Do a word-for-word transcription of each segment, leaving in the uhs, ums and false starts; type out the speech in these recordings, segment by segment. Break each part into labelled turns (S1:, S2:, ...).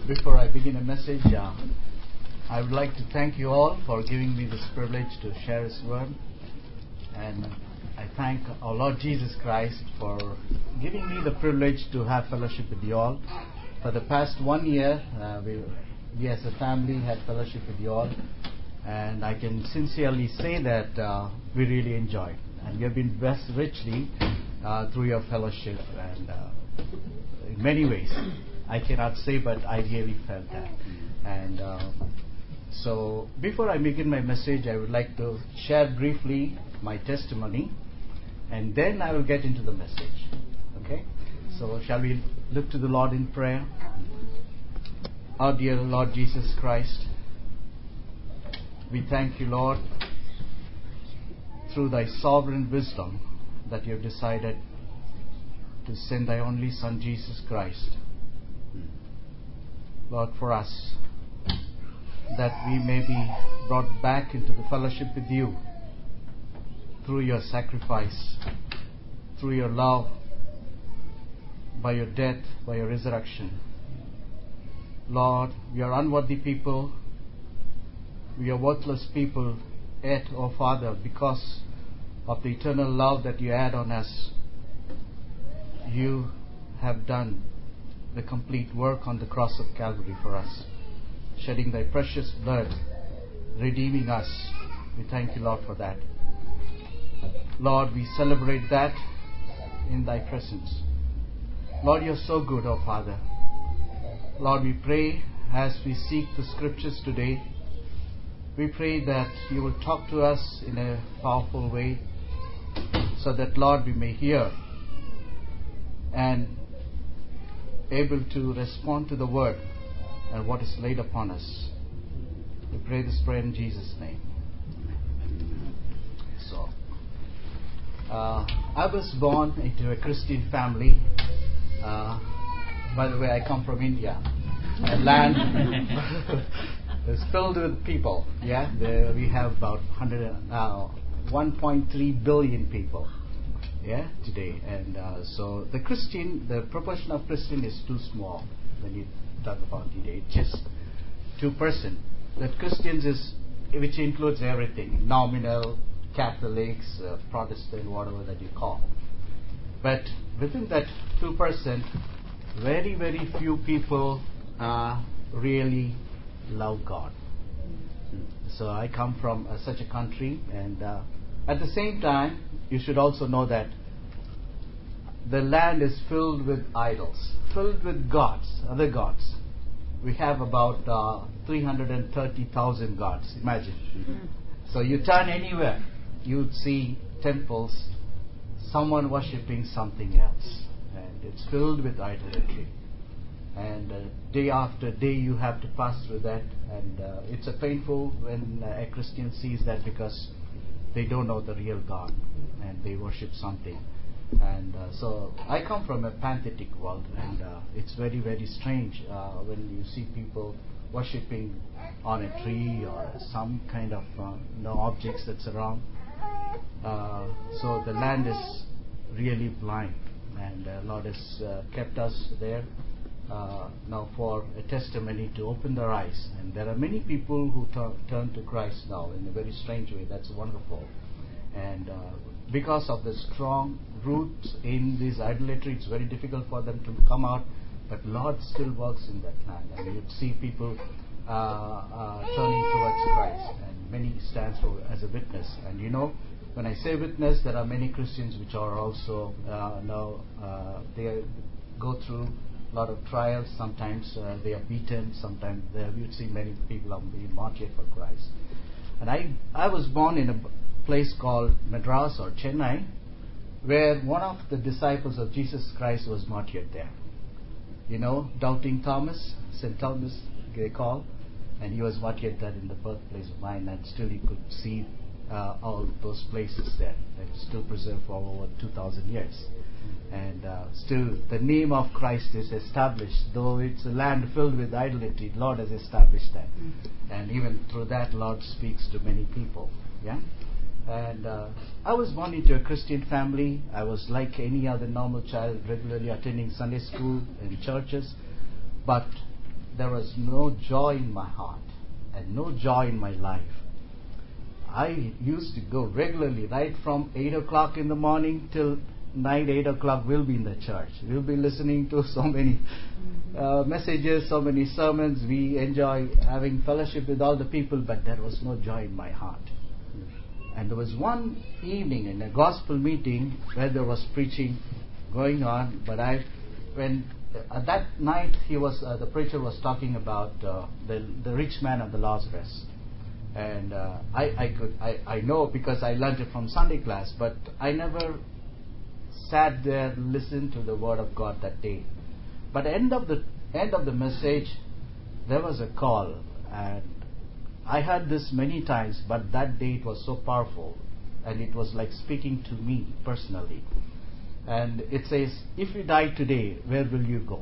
S1: Before I begin a message, uh, I would like to thank you all for giving me this privilege to share His word. And I thank our Lord Jesus Christ for giving me the privilege to have fellowship with you all. For the past one year, uh, we, we as a family had fellowship with you all. And I can sincerely say that uh, we really enjoyed. And we have been blessed richly uh, through your fellowship. And uh, in many ways, I cannot say, but I really felt that. And uh, so, before I begin my message, I would like to share briefly my testimony, and then I will get into the message. Okay? So, shall we look to the Lord in prayer? Our dear Lord Jesus Christ, we thank you, Lord, through thy sovereign wisdom that you have decided to send thy only Son, Jesus Christ, Lord, for us, that we may be brought back into the fellowship with you through your sacrifice, through your love, by your death, by your resurrection. Lord, we are unworthy people. We are worthless people, yet, O Father, because of the eternal love that you had on us, you have done the complete work on the cross of Calvary for us, shedding thy precious blood, redeeming us. We thank you, Lord, for that. Lord, we celebrate that in thy presence. Lord, you're so good, oh Father. Lord, we pray as we seek the scriptures today, we pray that you will talk to us in a powerful way, so that, Lord, we may hear and able to respond to the word and what is laid upon us. We pray this prayer in Jesus' name. So, uh, I was born into a Christian family. Uh, by the way, I come from India. A land is filled with people. Yeah, there we have about one hundred, uh, one point three billion people. Yeah, today, and uh, so the Christian, the proportion of Christian is too small when you talk about today. It's just two percent. That Christians is, which includes everything: nominal, Catholics, uh, Protestant, whatever that you call. But within that two percent, very very few people uh, really love God. So I come from uh, such a country, and uh, at the same time, you should also know that the land is filled with idols, filled with gods, other gods. We have about uh, three hundred thirty thousand gods, imagine. Mm-hmm. So you turn anywhere, you'd see temples, someone worshipping something else. And it's filled with idolatry. And uh, day after day you have to pass through that. And uh, it's a painful when uh, a Christian sees that, because they don't know the real God and they worship something. And uh, so I come from a pantheistic world, and uh, it's very very strange uh, when you see people worshipping on a tree or some kind of uh, you know, objects that's around. Uh, so the land is really blind, and uh, Lord has uh, kept us there uh, now for a testimony to open their eyes. And there are many people who tur- turn to Christ now in a very strange way. That's wonderful. And uh, because of the strong roots in this idolatry, it's very difficult for them to come out. But Lord still works in that land. And you'd see people uh, uh, turning towards Christ. And many stands for as a witness. And you know, when I say witness, there are many Christians which are also uh, now uh, they go through a lot of trials. Sometimes uh, they are beaten. Sometimes they are, you'd see many people are being martyred for Christ. And I I was born in a place called Madras or Chennai, where one of the disciples of Jesus Christ was martyred there. You know, Doubting Thomas, Saint Thomas they call, and he was martyred there in the birthplace of mine, and still you could see uh, all those places there. They're still preserved for over two thousand years. And uh, still the name of Christ is established, though it's a land filled with idolatry. Lord has established that. Mm-hmm. And even through that, Lord speaks to many people. Yeah. And uh, I was born into a Christian family. I was like any other normal child, regularly attending Sunday school and churches. But there was no joy in my heart and no joy in my life. I used to go regularly, right from eight o'clock in the morning till night, eight o'clock, we'll be in the church. We'll be listening to so many uh, messages, so many sermons. We enjoy having fellowship with all the people, but there was no joy in my heart. And there was one evening in a gospel meeting where there was preaching going on, but I, when uh, that night he was, uh, the preacher was talking about uh, the the rich man and the Lazarus, and uh, I I could I, I know because I learned it from Sunday class, but I never sat there and listened to the word of God that day. But end of the end of the message, there was a call, and I heard this many times, but that day it was so powerful, and it was like speaking to me personally. And it says, if you die today, where will you go?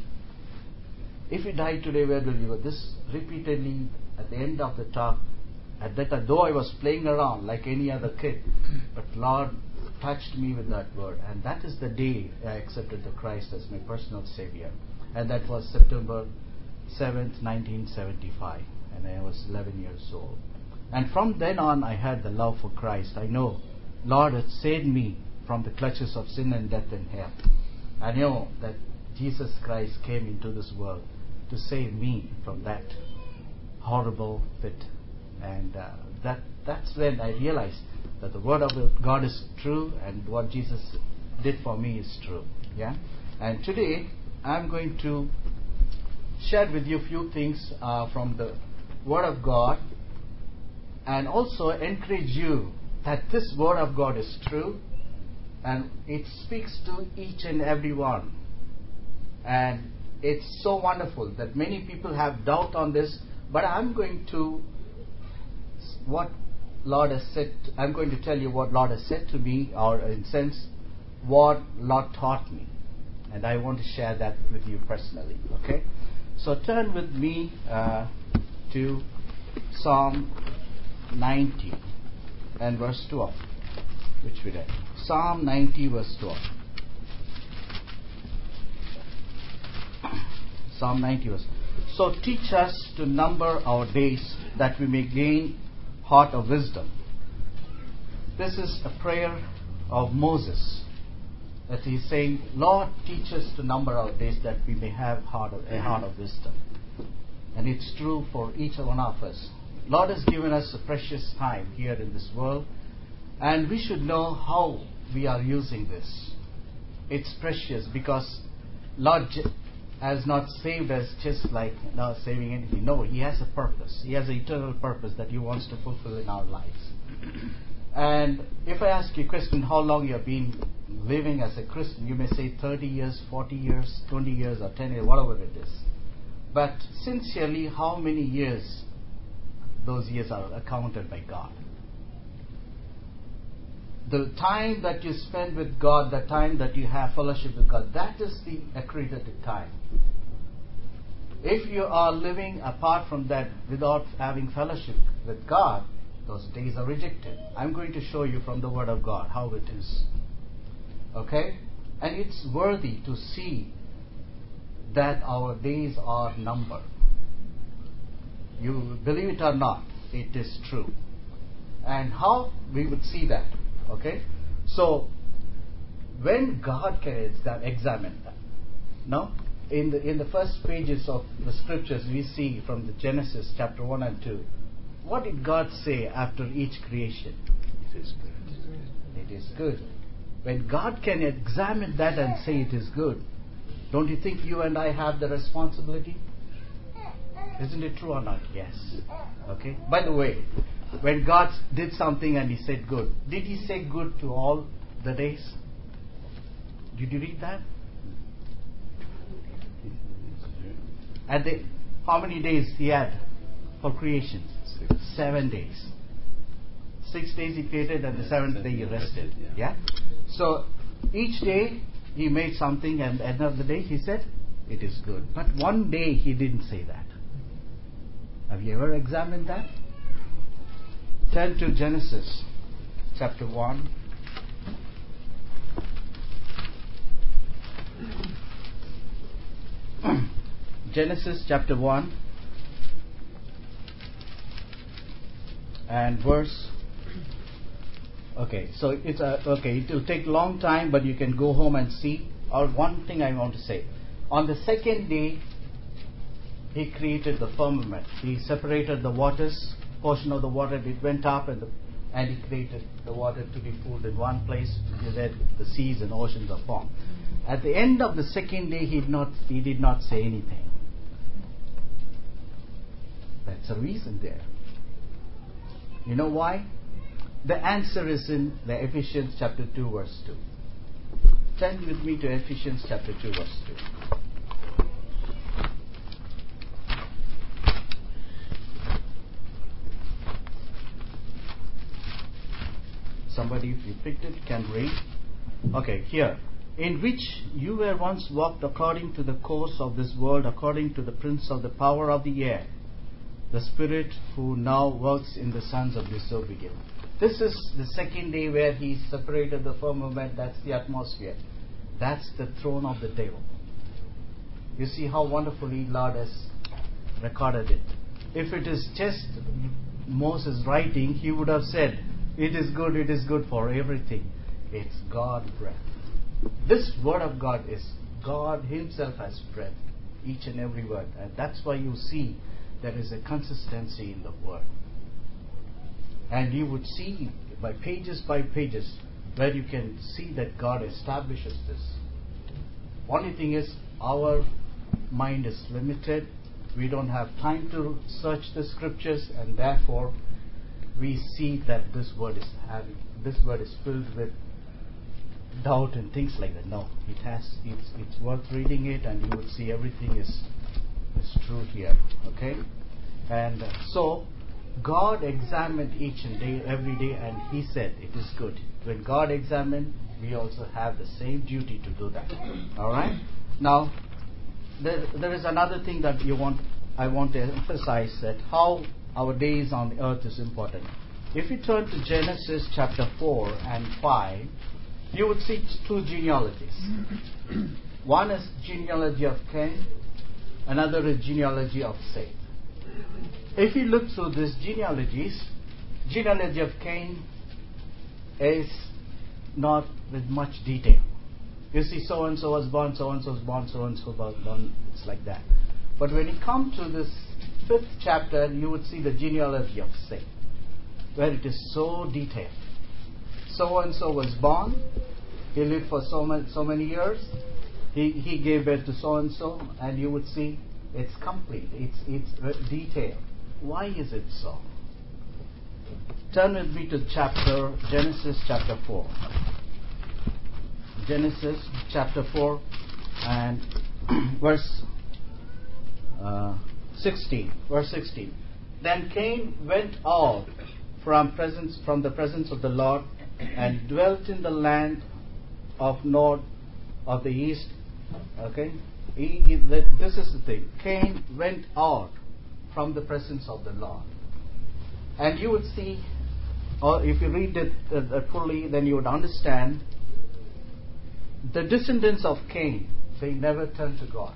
S1: If you die today, where will you go? This repeatedly at the end of the talk. At that time, though I was playing around like any other kid, but Lord touched me with that word. And that is the day I accepted the Christ as my personal Savior. And that was September seventh, nineteen seventy-five. And I was eleven years old. And from then on, I had the love for Christ. I know Lord had saved me from the clutches of sin and death and hell. I know that Jesus Christ came into this world to save me from that horrible fit. And uh, that that's when I realized that the word of God is true, and what Jesus did for me is true. Yeah. And today I'm going to share with you a few things uh, from the word of God, and also encourage you that this word of God is true, and it speaks to each and every one. And it's so wonderful that many people have doubt on this, but I'm going to what Lord has said. I'm going to tell you what Lord has said to me, or in a sense, what Lord taught me, and I want to share that with you personally. Okay, so turn with me uh, to Psalm ninety and verse twelve, which we read. Psalm ninety verse twelve. Psalm ninety verse. So teach us to number our days, that we may gain heart of wisdom. This is a prayer of Moses, that he's saying, Lord, teach us to number our days, that we may have heart of, a heart of wisdom. And it's true for each one of us. Lord has given us a precious time here in this world, and we should know how we are using this. It's precious because Lord has not saved us just like not saving anything. No, He has a purpose. He has an eternal purpose that He wants to fulfill in our lives. And if I ask you a question, how long you have been living as a Christian, you may say thirty years, forty years, twenty years, or ten years, whatever it is. But sincerely, how many years those years are accounted by God? The time that you spend with God, the time that you have fellowship with God, that is the accredited time. If you are living apart from that without having fellowship with God, those days are rejected. I'm going to show you from the Word of God how it is. Okay? And it's worthy to see that our days are numbered. You believe it or not, it is true. And how we would see that? Okay, so when God can examine that, no, in the in the first pages of the scriptures we see from the Genesis chapter one and two, what did God say after each creation? It is good. It is good. When God can examine that and say it is good, don't you think you and I have the responsibility? Isn't it true or not? Yes. Okay. By the way, when God did something and He said good, did He say good to all the days? Did you read that? And the, how many days He had for creation? Seven days. Six days He created, and the seventh day He rested. Yeah. So each day He made something, and at the end of the day He said it is good. But one day He didn't say that. Have you ever examined that? Turn to Genesis chapter one. Genesis chapter one and verse. Okay, so it's a, okay. It will take long time, but you can go home and see. Or one thing I want to say: on the second day, He created the firmament. He separated the waters, portion of the water. It went up, and the, and He created the water to be pooled in one place, so that the seas and oceans are formed. At the end of the second day, He did not. He did not say anything. That's a reason there. You know why? The answer is in the Ephesians chapter two, verse two. Turn with me to Ephesians chapter two, verse two. Somebody, if you picked it, can read. Okay, here. In which you were once walked according to the course of this world, according to the prince of the power of the air, the spirit who now works in the sons of disobedience. This is the second day where He separated the firmament. That's the atmosphere. That's the throne of the devil. You see how wonderfully Lord has recorded it. If it is just Moses writing, he would have said, it is good, it is good for everything. It's God breath. This word of God is God Himself has breath, each and every word. And that's why you see there is a consistency in the word. And you would see by pages by pages where you can see that God establishes this. Only thing is, our mind is limited. We don't have time to search the scriptures, and therefore we see that this word is having, this word is filled with doubt and things like that. No, it has. It's it's worth reading it, and you would see everything is is true here. Okay, and uh, so God examined each and day, every day, and He said it is good. When God examined, we also have the same duty to do that. All right. Now, there there is another thing that you want. I want to emphasize that how our days on the earth is important. If you turn to Genesis chapter four and five, you would see two genealogies. One is genealogy of Cain, another is genealogy of Seth. If you look through these genealogies, genealogy of Cain is not with much detail. You see, so and so was born, so and so was born, so and so was born. It's like that. But when you come to this fifth chapter, you would see the genealogy of Seth, where it is so detailed. So and so was born. He lived for so many, so many years. He he gave birth to so and so, and you would see it's complete. It's it's detailed. Why is it so? Turn with me to chapter Genesis chapter four. Genesis chapter four and verse uh, sixteen. Verse sixteen. Then Cain went out from presence from the presence of the Lord and dwelt in the land of Nod of the east. Okay, he, he, this is the thing. Cain went out from the presence of the Lord, and you would see, or if you read it uh, fully, then you would understand. The descendants of Cain, they never turned to God.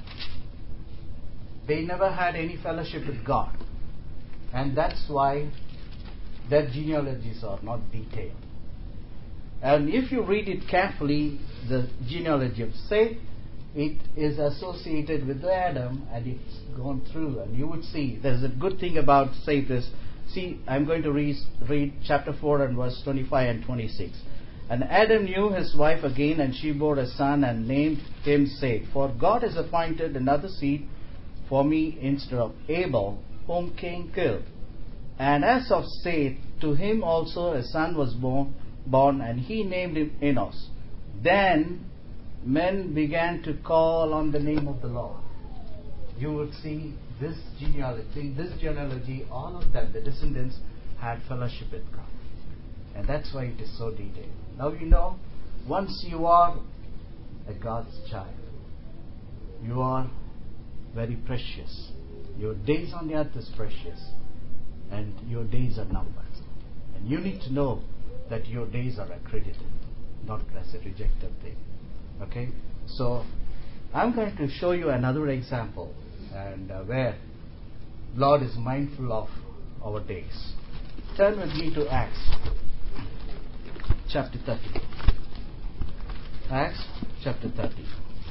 S1: They never had any fellowship with God, and that's why their genealogies are not detailed. And if you read it carefully, the genealogy of Seth, it is associated with Adam, and it's gone through, and you would see there's a good thing about Seth is, see, I'm going to read, read chapter four and verse twenty-five and twenty-six. And Adam knew his wife again, and she bore a son and named him Seth. For God has appointed another seed for me instead of Abel, whom Cain killed. And as of Seth, to him also a son was born, born, and he named him Enos. Then men began to call on the name of the Lord. You would see this genealogy, this genealogy, all of them, the descendants had fellowship with God. And that's why it is so detailed. Now you know, once you are a God's child, you are very precious. Your days on the earth is precious, and your days are numbered. And you need to know that your days are accredited, not as a rejected thing. Okay? So, I'm going to show you another example and uh, where Lord is mindful of our days. Turn with me to Acts chapter thirty. Acts chapter thirty.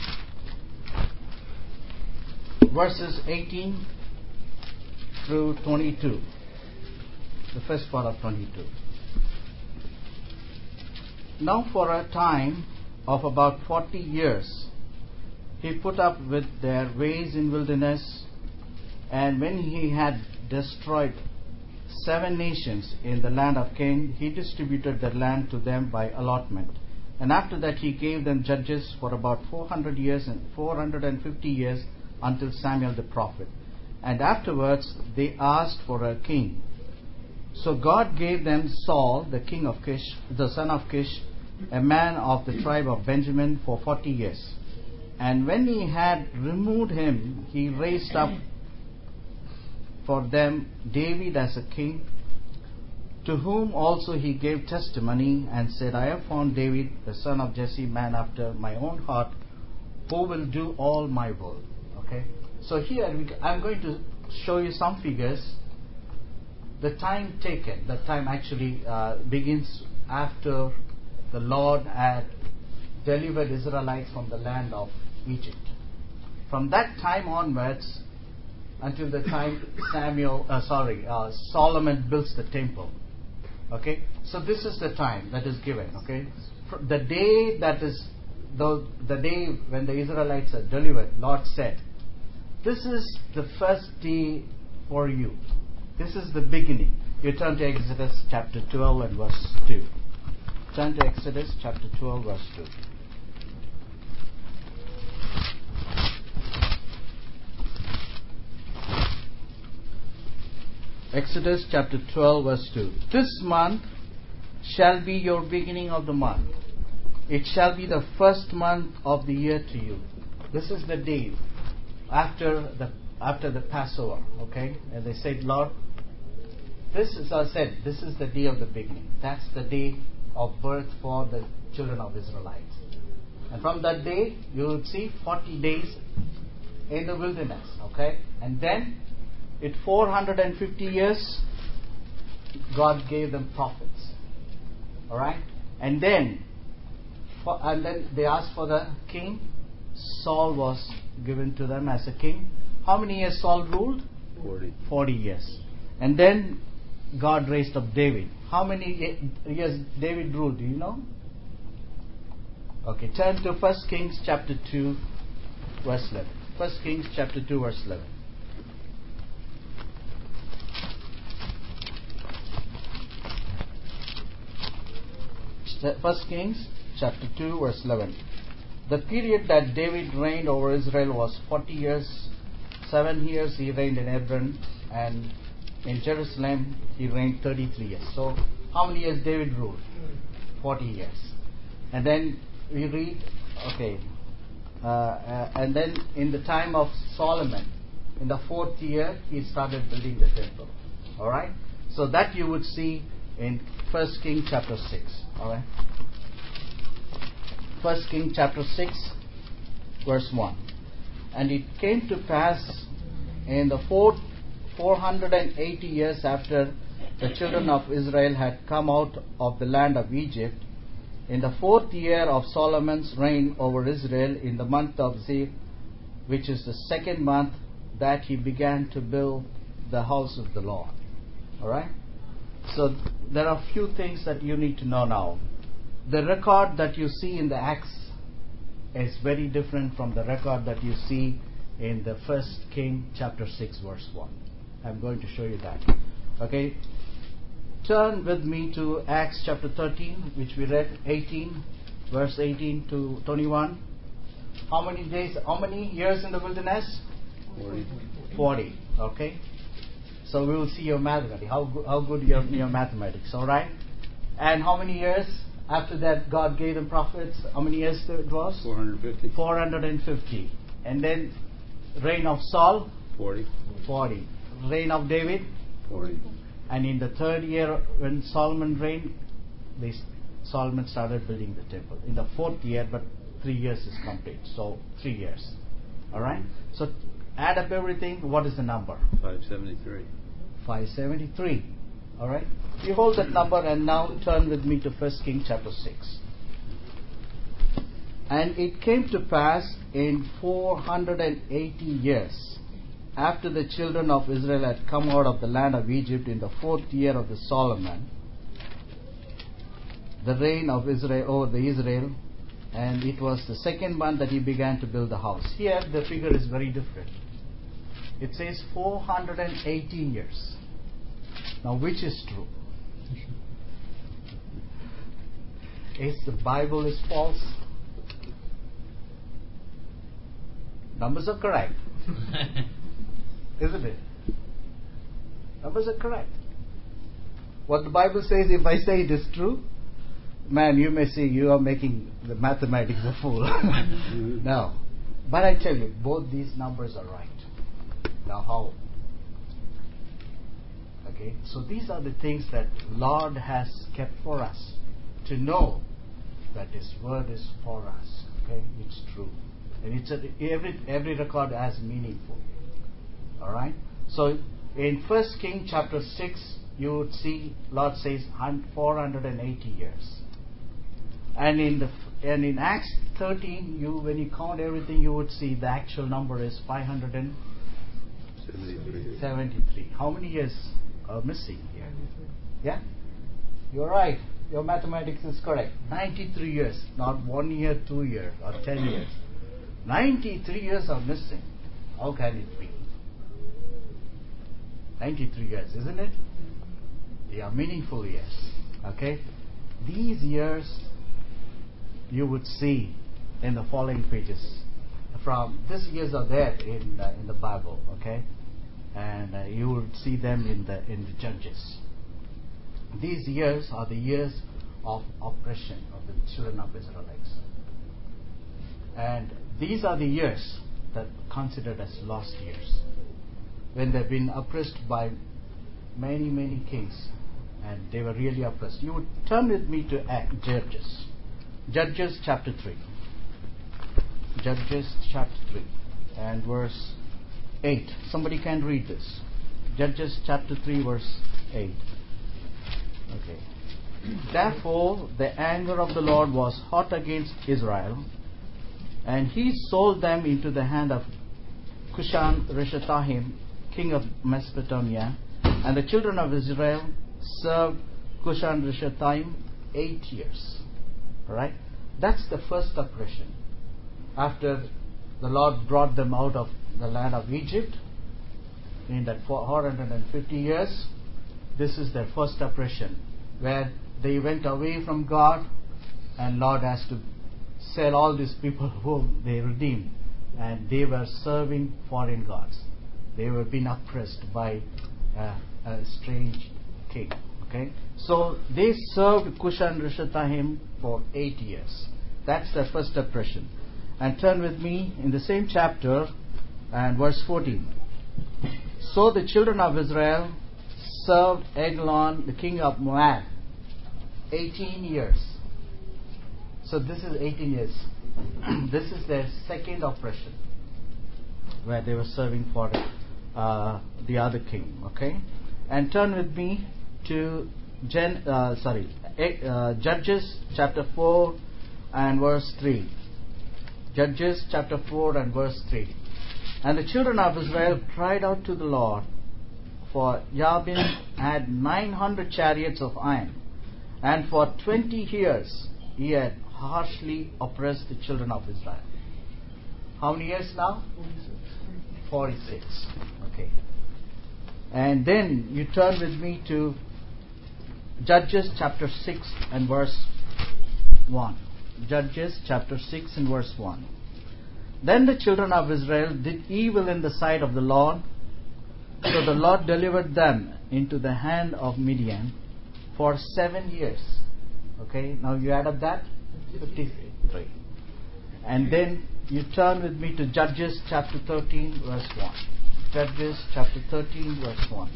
S1: Verses eighteen through twenty-two. The first part of twenty-two. Now for a time of about forty years he put up with their ways in wilderness, and when he had destroyed seven nations in the land of Canaan, he distributed the land to them by allotment. And after that he gave them judges for about four hundred years and four hundred fifty years until Samuel the prophet. And afterwards they asked for a king. So God gave them Saul, the king of Kish, the son of Kish, a man of the tribe of Benjamin, for forty years. And when he had removed him, he raised up for them David as a king, to whom also he gave testimony and said, I have found David, the son of Jesse, man after my own heart, who will do all my will. Okay. So here we, I'm going to show you some figures. The time taken, the time actually uh, begins after the Lord had delivered Israelites from the land of Egypt. From that time onwards until the time Samuel, uh, sorry, uh, Solomon builds the temple. Okay, so this is the time that is given. Okay, the day that is the the day when the Israelites are delivered, Lord said, "This is the first day for you. This is the beginning." You turn to Exodus chapter twelve and verse two. Turn to Exodus chapter twelve, verse two. Exodus chapter twelve, verse two. This month shall be your beginning of the month. It shall be the first month of the year to you. This is the day after the after the Passover. Okay, and they said, Lord, this is, I said, this is the day of the beginning. That's the day of birth for the children of Israelites. And from that day, you will see forty days in the wilderness. Okay, and then in four hundred fifty years, God gave them prophets. All right, and then, for, and then they asked for the king. Saul was given to them as a king. How many years Saul ruled?
S2: Forty.
S1: Forty years. And then God raised up David. How many years David ruled? Do you know? Okay, turn to First Kings chapter two, verse eleven. First Kings chapter two, verse eleven. First Kings chapter two, verse eleven. The period that David reigned over Israel was forty years. Seven years he reigned in Hebron, and in Jerusalem he reigned thirty-three years. So how many years David ruled? forty years. And then we read, okay, uh, uh, and then in the time of Solomon, in the fourth year, he started building the temple. All right? So that you would see in First Kings chapter six. All right? First Kings chapter six, verse one. And it came to pass in the fourth, four hundred eighty years after the children of Israel had come out of the land of Egypt, in the fourth year of Solomon's reign over Israel, in the month of Ziv, which is the second month, that he began to build the house of the Lord. All right? So there are a few things that you need to know now. The record that you see in the Acts is very different from the record that you see in the First King chapter six, verse one. I'm going to show you that. Okay? Turn with me to Acts chapter thirteen, which we read, eighteen, verse eighteen to twenty-one. How many days, how many years in the wilderness?
S2: Forty.
S1: Forty. Okay? So we will see your mathematics. How, how good your, your mathematics, all right? And how many years after that God gave them prophets? How many years it was?
S2: Four hundred fifty.
S1: four hundred fifty. And then reign of Saul?
S2: Forty.
S1: forty. Reign of David?
S2: Forty.
S1: And in the third year when Solomon reigned, they, Solomon started building the temple. In the fourth year, but three years is complete. So three years. All right? So add up everything, what is the number?
S2: five seventy-three.
S1: five seventy-three. Alright? You hold that number and now turn with me to First Kings chapter six. And it came to pass in four hundred eighty years, after the children of Israel had come out of the land of Egypt in the fourth year of the Solomon, the reign of Israel over the Israel, and it was the second month that he began to build the house. Here the figure is very different. It says four hundred eighteen years. Now which is true? Is the Bible is false? Numbers are correct. Isn't it? Numbers are correct. What the Bible says, if I say it is true, man, you may say you are making the mathematics a fool. No. But I tell you, both these numbers are right. Now how? Okay, so these are the things that Lord has kept for us to know that His word is for us. Okay, it's true, and it's a, every every record as meaningful. All right. So in First King chapter six, you would see Lord says four hundred eighty years, and in the and in Acts thirteen, you when you count everything, you would see the actual number is five hundred seventy-three. How many years are missing here? Yeah, you're right. Your mathematics is correct. ninety-three years, not one year, two years, or ten years. ninety-three years are missing. How can it be? ninety-three years, isn't it? They are meaningful years. Okay? These years you would see in the following pages. From these years are there in uh, in the Bible, okay? And uh, you will see them in the in the Judges. These years are the years of oppression of the children of Israelites. And these are the years that are considered as lost years, when they've been oppressed by many, many kings, and they were really oppressed. You would turn with me to Act, Judges. Judges chapter three. Judges chapter three and verse eight. Somebody can read this. Judges chapter three verse eight. Okay. Therefore the anger of the Lord was hot against Israel, and he sold them into the hand of Cushan-Rishathaim, king of Mesopotamia, and the children of Israel served Cushan-Rishathaim eight years. Alright? That's the first oppression. After the Lord brought them out of the land of Egypt, in that four hundred fifty years, this is their first oppression, where they went away from God, and Lord has to sell all these people whom they redeemed, and they were serving foreign gods. They were being oppressed by uh, a strange king. Okay, so they served Cushan-Rishathaim for eight years. That's their first oppression. And turn with me in the same chapter and verse fourteen. So the children of Israel served Eglon, the king of Moab, eighteen years. So this is eighteen years. This is their second oppression, where they were serving for uh, the other king. Okay, and turn with me to Gen, uh, sorry, uh, Judges chapter four and verse three. Judges chapter four and verse three. And the children of Israel cried out to the Lord, for Jabin had nine hundred chariots of iron, and for twenty years he had harshly oppressed the children of Israel. How many years now? forty-six. Okay. And then you turn with me to Judges chapter six and verse one. Judges chapter six and verse one. Then the children of Israel did evil in the sight of the Lord, so the Lord delivered them into the hand of Midian for seven years. Okay, now you add up that? fifty-three. And then you turn with me to Judges chapter thirteen verse one. Judges chapter thirteen verse one.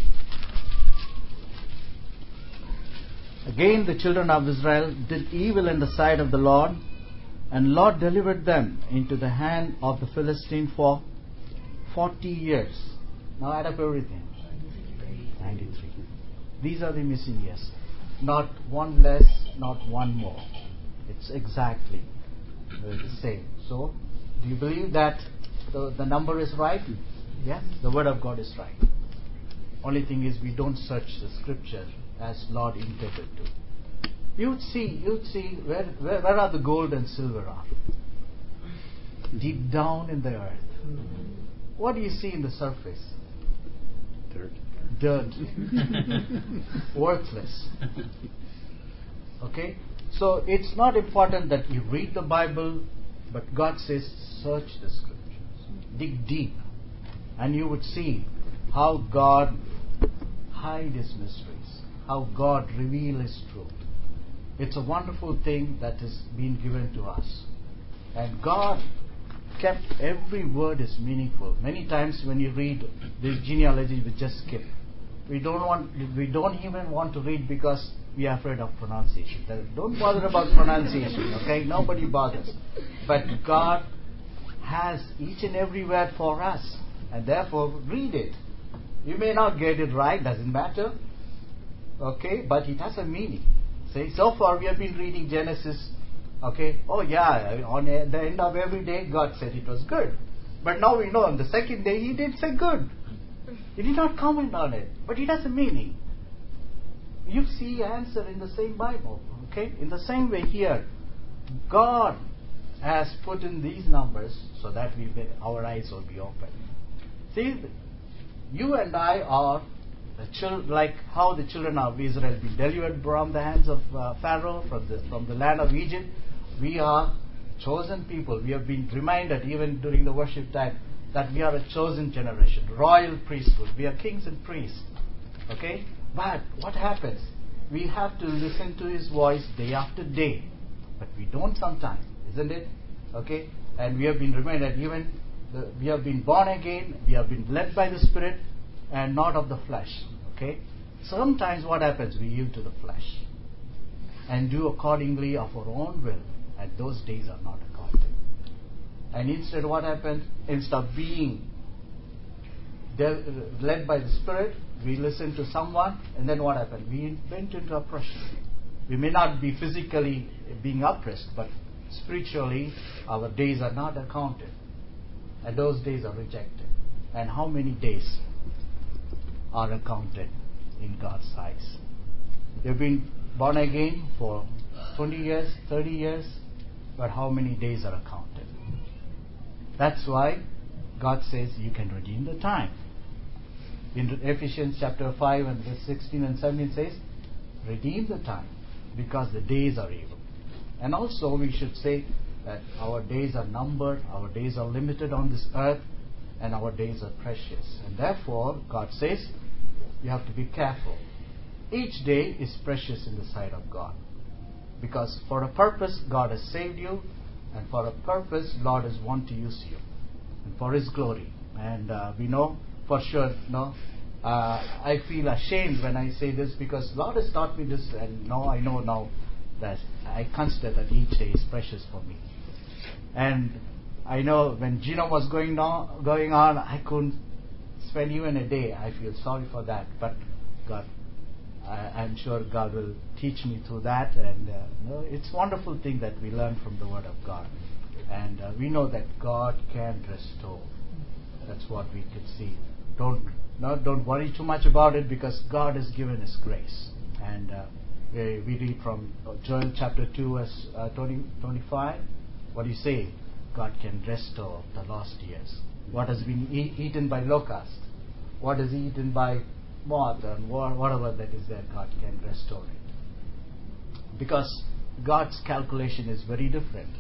S1: Again the children of Israel did evil in the sight of the Lord, and Lord delivered them into the hand of the Philistine for forty years. Now add up everything. ninety-three. These are the missing years. Not one less, not one more. It's exactly the same. So, do you believe that the, the number is right? Yes, the Word of God is right. Only thing is we don't search the Scripture as Lord intended to. You'd see, you'd see where, where, where are the gold and silver are? Deep down in the earth. What do you see in the surface?
S2: Dirt.
S1: Dirt. Worthless. Okay? So it's not important that you read the Bible, but God says search the Scriptures. Dig deep. And you would see how God hide His mysteries, how God reveal His truth. It's a wonderful thing that is being given to us. And God kept every word is meaningful. Many times when you read this genealogy, we just skip. We don't want, we don't even want to read because we are afraid of pronunciation. Don't bother about pronunciation, okay? Nobody bothers. But God has each and every word for us, and therefore read it. You may not get it right, doesn't matter, okay? But it has a meaning. See, so far we have been reading Genesis. Okay, oh yeah, on the end of every day God said it was good. But now we know on the second day He did say good. He did not comment on it, but it has a meaning. You see answer in the same Bible. Okay, in the same way here, God has put in these numbers so that we our eyes will be open. See, you and I are the chil- like how the children of Israel been delivered from the hands of uh, Pharaoh, from the from the land of Egypt. We are chosen people. We have been reminded even during the worship time that we are a chosen generation, royal priesthood. We are kings and priests. Okay? But what happens? We have to listen to His voice day after day. But we don't sometimes, isn't it? Okay? And we have been reminded even the, we have been born again, we have been led by the Spirit and not of the flesh. Okay? Sometimes what happens? We yield to the flesh and do accordingly of our own will. And those days are not accounted. And instead what happens? Instead of being led by the Spirit, we listen to someone, and then what happens? We went into oppression. We may not be physically being oppressed, but spiritually our days are not accounted. And those days are rejected. And how many days are accounted in God's eyes? You've been born again for twenty years, thirty years, but how many days are accounted? That's why God says you can redeem the time. In Ephesians chapter five and verse sixteen and seventeen says, redeem the time because the days are evil. And also we should say that our days are numbered, our days are limited on this earth, and our days are precious. And therefore God says you have to be careful. Each day is precious in the sight of God. Because for a purpose God has saved you, and for a purpose Lord has want to use you, and for His glory. And uh, we know for sure, no, uh, I feel ashamed when I say this because Lord has taught me this, and now I know now that I consider that each day is precious for me. And I know when Gino was going on, going on, I couldn't spend even a day. I feel sorry for that, but God, I, I'm sure God will teach me through that. And uh, you know, it's a wonderful thing that we learn from the Word of God. And uh, we know that God can restore. That's what we could see. Don't no, don't worry too much about it because God has given His grace. And uh, we, we read from Joel chapter two, verse uh, twenty, twenty-five. What do you say? God can restore the lost years. What has been e- eaten by locust? What is eaten by moth and whatever that is there, God can restore it. Because God's calculation is very different.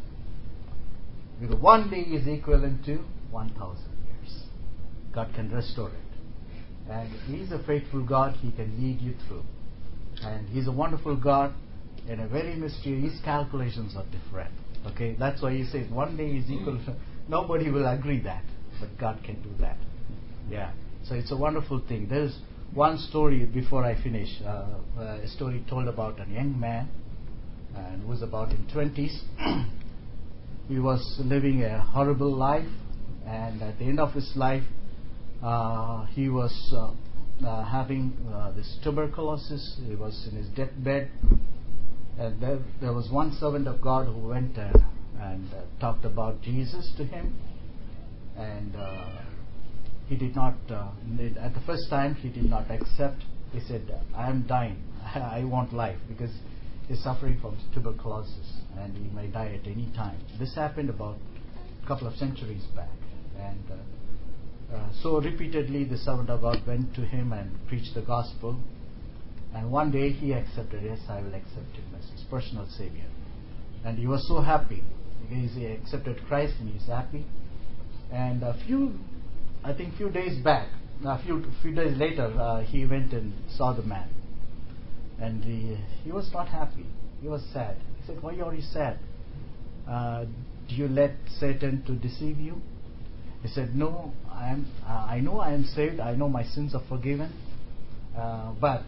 S1: Because one day is equivalent to one thousand years. God can restore it. And He is a faithful God. He can lead you through. And He's a wonderful God. In a very mysterious, His calculations are different. Okay, that's why He says one day is equal to, nobody will agree that, but God can do that. Yeah. So it's a wonderful thing. There's one story before I finish. Uh, uh, a story told about a young man, and was about in twenties. He was living a horrible life, and at the end of his life, Uh, he was uh, uh, having uh, this tuberculosis. He was in his deathbed, and there, there was one servant of God who went uh, and uh, talked about Jesus to him, and uh, he did not. Uh, at the first time, he did not accept. He said, "I am dying. I want life," because he's suffering from tuberculosis, and he may die at any time. This happened about a couple of centuries back, and. Uh, Uh, so repeatedly the servant of God went to him and preached the gospel, and one day he accepted, yes, I will accept him as his personal Savior. And he was so happy because he accepted Christ and he's happy. And a few, I think few days back, a few few days later, uh, he went and saw the man, and he, he was not happy. He was sad. He said, "Why are you sad? Uh, do you let Satan to deceive you?" He said, "No, I am. Uh, I know I am saved. I know my sins are forgiven, uh, but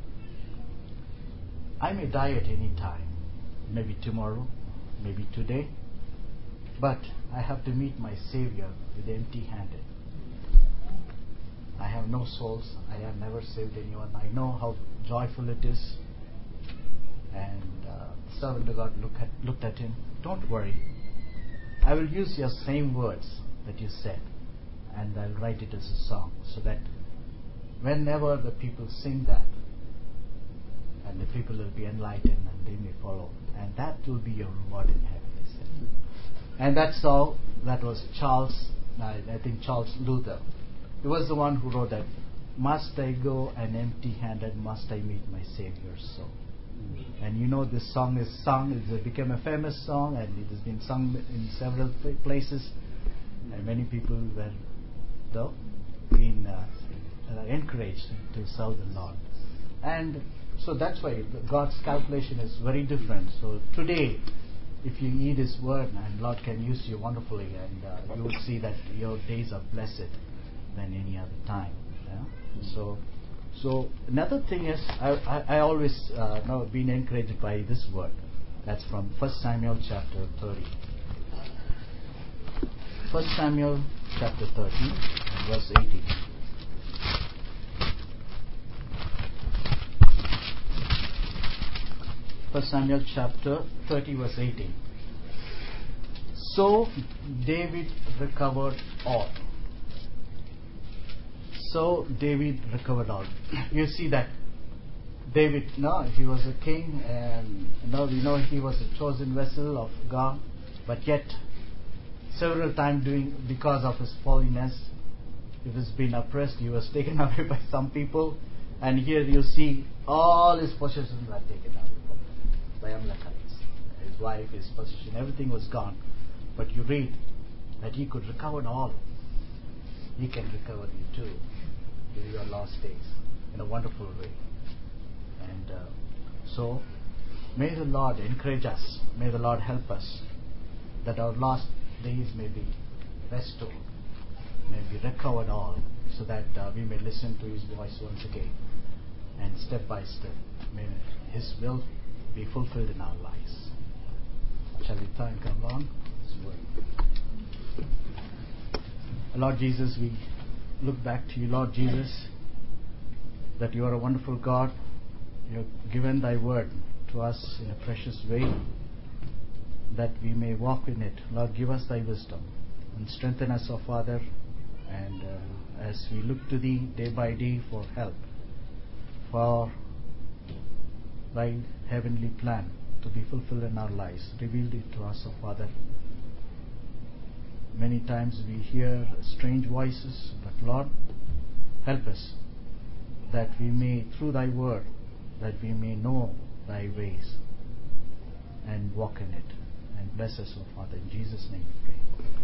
S1: I may die at any time. Maybe tomorrow, maybe today. But I have to meet my Savior with empty-handed. I have no souls. I have never saved anyone. I know how joyful it is." And uh, the servant of God look at, looked at him. "Don't worry. I will use your same words that you said, and I'll write it as a song, so that whenever the people sing that, and the people will be enlightened and they may follow, and that will be your reward in heaven," he said. And that's all. That was Charles, I, I think Charles Luther. He was the one who wrote that, "Must I go and empty-handed, must I meet my Savior's soul?" And you know this song is sung, it became a famous song, and it has been sung in several places. And many people were though being uh, uh, encouraged to serve the Lord. And so that's why God's calculation is very different. So today, if you eat His word, and Lord can use you wonderfully, and uh, you will see that your days are blessed than any other time. Yeah? So, so another thing is, I, I, I always uh, know been encouraged by this word. That's from First Samuel chapter thirty. First Samuel chapter thirty, verse eighteen. First Samuel chapter thirty, verse eighteen. So David recovered all. So David recovered all. You see that David, no, he was a king, and now we know he was a chosen vessel of God, but yet several times doing because of his holiness, he was being oppressed. He was taken away by some people, and here you see all his possessions were taken away from him by Amalekites. His wife, his possession, everything was gone. But you read that he could recover all. He can recover you too in your lost days in a wonderful way. And uh, so, may the Lord encourage us. May the Lord help us that our lost days may be restored, may be recovered all, so that uh, we may listen to His voice once again, and step by step may His will be fulfilled in our lives. Shall we thank our Lord? His word. Lord Jesus, we look back to you, Lord Jesus, that you are a wonderful God. You have given thy word to us in a precious way, that we may walk in it. Lord, give us thy wisdom and strengthen us, O Father, and uh, as we look to thee day by day for help, for thy heavenly plan to be fulfilled in our lives, reveal it to us, O Father. Many times we hear strange voices, but Lord, help us that we may, through thy word, that we may know thy ways and walk in it. And bless us, O Father. In Jesus' name we pray.